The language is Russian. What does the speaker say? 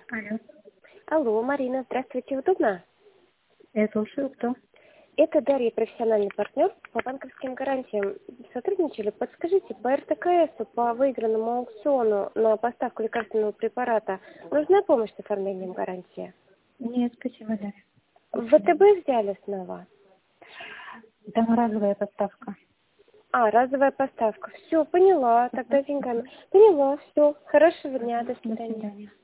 Алло, Алло, Марина, здравствуйте, удобно? я слушаю, кто? Это Дарья, профессиональный партнер по банковским гарантиям. Сотрудничали? Подскажите, по РТКС, по выигранному аукциону на поставку лекарственного препарата нужна помощь с оформлением гарантии? Нет, спасибо, Дарья. В ВТБ взяли снова? Там разовая поставка. Разовая поставка. Все, поняла, тогда деньгами. Поняла, все. Хорошего дня, до До свидания. свидания.